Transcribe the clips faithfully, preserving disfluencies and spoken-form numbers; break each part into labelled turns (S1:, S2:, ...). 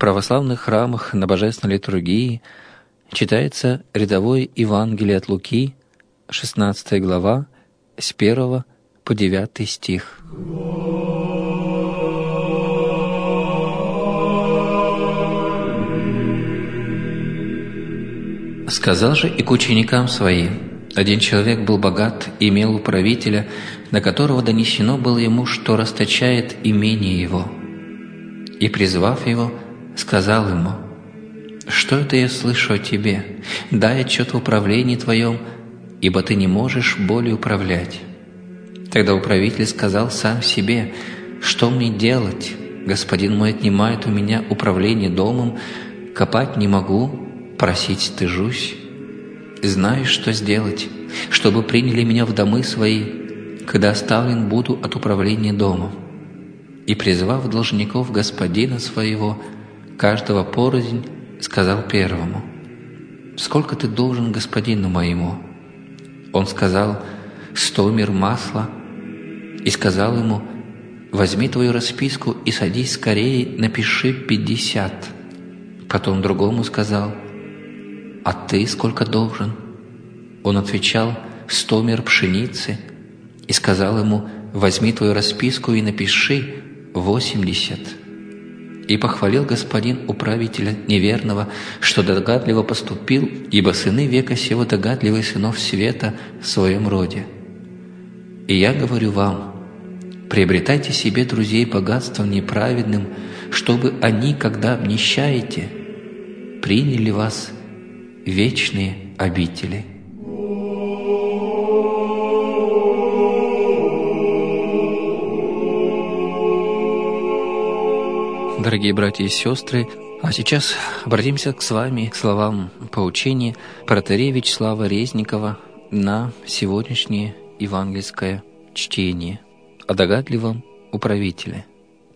S1: православных храмах на божественной литургии читается рядовое Евангелие от Луки, шестнадцатая глава, с первого по девятый стих. «Сказал же и к ученикам своим: один человек был богат и имел управителя, на которого донесено было ему, что расточает имение его. И, призвав его, сказал ему: что это я слышу о тебе? Дай отчет в управлении твоем, ибо ты не можешь более управлять. Тогда управитель сказал сам себе: что мне делать? Господин мой отнимает у меня управление домом, копать не могу, просить стыжусь. Знаю, что сделать, чтобы приняли меня в домы свои, когда оставлен буду от управления домом. И, призвав должников господина своего, каждого порознь, сказал первому: сколько ты должен господину моему? Он сказал: сто мер масла. И сказал ему: возьми твою расписку и садись скорее, напиши пятьдесят. Потом другому сказал: а ты сколько должен? Он отвечал: сто мер пшеницы. И сказал ему: возьми твою расписку и напиши восемьдесят. И похвалил господин управителя неверного, что догадливо поступил, ибо сыны века сего догадливые сынов света в своем роде. И я говорю вам: приобретайте себе друзей богатством неправедным, чтобы они, когда обнищаете, приняли вас в вечные обители». Дорогие братья и сестры, а сейчас обратимся к с вами к словам поучения протоиерея Вячеслава Резникова на сегодняшнее евангельское чтение о догадливом управителе.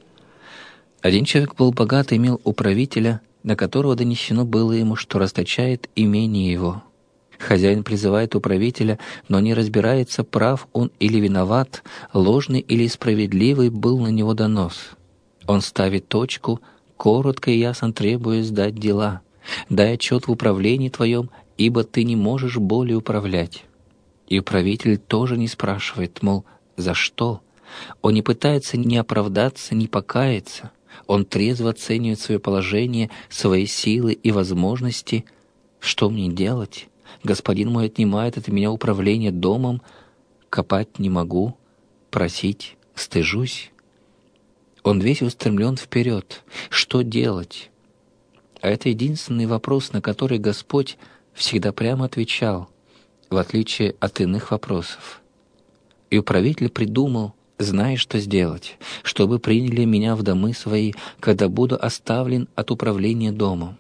S1: Один человек был богат и имел управителя, на которого донесено было ему, что расточает имение его. Хозяин призывает управителя, но не разбирается, прав он или виноват, ложный или справедливый был на него донос. Он ставит точку, коротко и ясно требуя сдать дела. «Дай отчет в управлении твоем, ибо ты не можешь более управлять». И управитель тоже не спрашивает, мол, за что? Он не пытается ни оправдаться, ни покаяться. Он трезво оценивает свое положение, свои силы и возможности. Что мне делать? Господин мой отнимает от меня управление домом, копать не могу, просить стыжусь. Он весь устремлен вперед. Что делать? А это единственный вопрос, на который Господь всегда прямо отвечал, в отличие от иных вопросов. И управитель придумал, зная, что сделать, чтобы приняли меня в домы свои, когда буду оставлен от управления домом.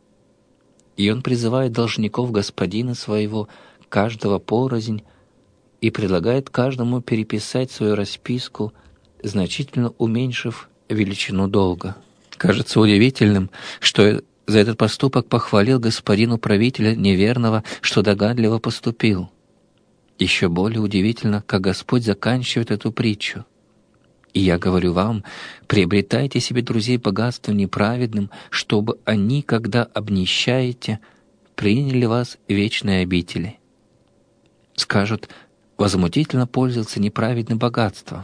S1: И он призывает должников господина своего, каждого порознь, и предлагает каждому переписать свою расписку, значительно уменьшив величину долга. Кажется удивительным, что за этот поступок похвалил господин управителя неверного, что догадливо поступил. Еще более удивительно, как Господь заканчивает эту притчу. «И я говорю вам, приобретайте себе друзей богатством неправедным, чтобы они, когда обнищаете, приняли вас в вечные обители». Скажут: возмутительно пользоваться неправедным богатством.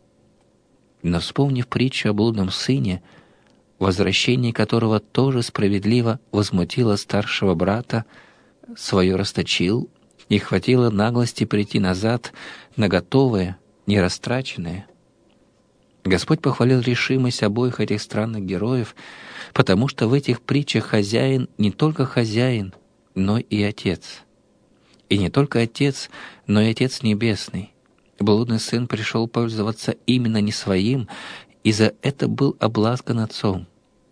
S1: Но вспомнив притчу о блудном сыне, возвращение которого тоже справедливо возмутило старшего брата, свое расточил, и хватило наглости прийти назад на готовое, нерастраченное. Господь похвалил решимость обоих этих странных героев, потому что в этих притчах хозяин не только хозяин, но и отец. И не только отец, но и Отец Небесный. Блудный сын пришел пользоваться именно не своим, и за это был обласкан отцом.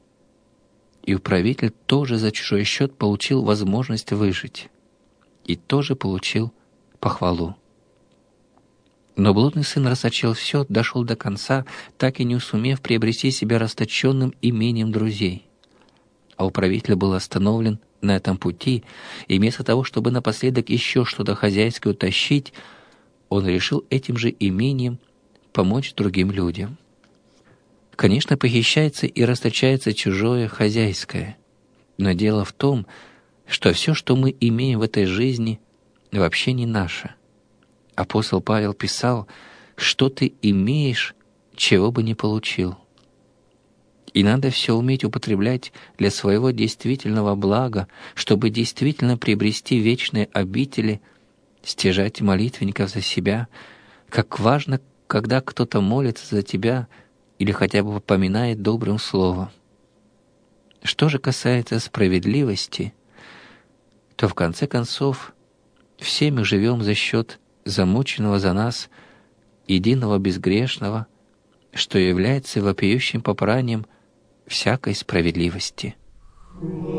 S1: И управитель тоже за чужой счет получил возможность выжить, и тоже получил похвалу. Но блудный сын расточил все, дошел до конца, так и не сумев приобрести себя расточенным имением друзей. А управитель был остановлен на этом пути, и вместо того, чтобы напоследок еще что-то хозяйское утащить, он решил этим же имением помочь другим людям. Конечно, похищается и расточается чужое хозяйское. Но дело в том, что все, что мы имеем в этой жизни, вообще не наше. Апостол Павел писал, что ты имеешь, чего бы не получил. И надо все уметь употреблять для своего действительного блага, чтобы действительно приобрести вечные обители, стяжать молитвенников за себя. Как важно, когда кто-то молится за тебя или хотя бы поминает добрым словом. Что же касается справедливости, то в конце концов все мы живем за счет замученного за нас единого безгрешного, что является вопиющим попранием всякой справедливости.